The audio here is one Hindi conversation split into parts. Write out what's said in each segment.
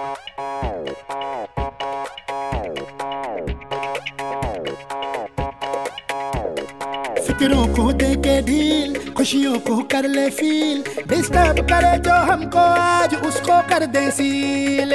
फिक्रों को दे के ढील, खुशियों को कर ले फील, डिस्टर्ब करे जो हमको आज उसको कर दे सील।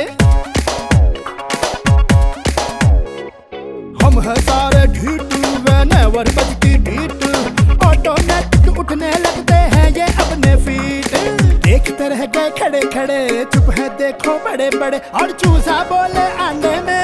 हम है सारे ढीठ, whenever बजती बीट, ऑटोमेटिक उठने लगते हैं ये अपने फीट। देखते रह गए खड़े खड़े, चुप है देखो बड़े बड़े, और चूसा बोले अंडे में।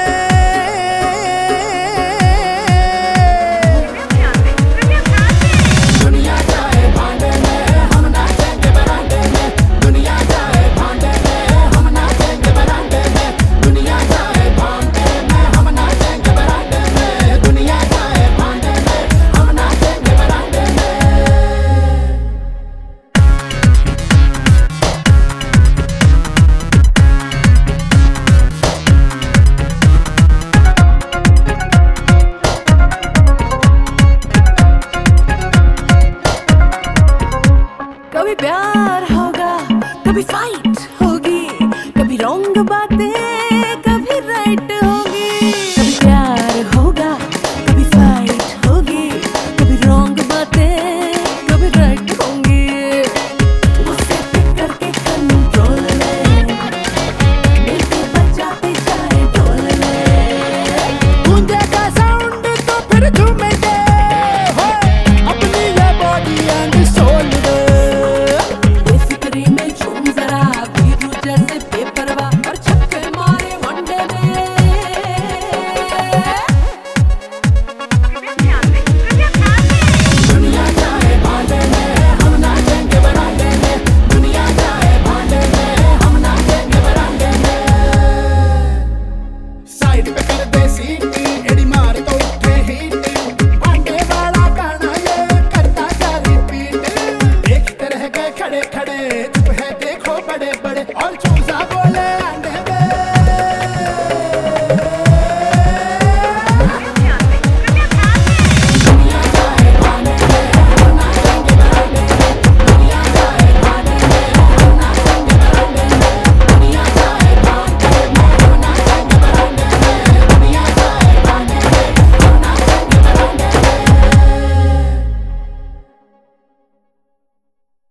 कभी प्यार होगा, कभी फाइट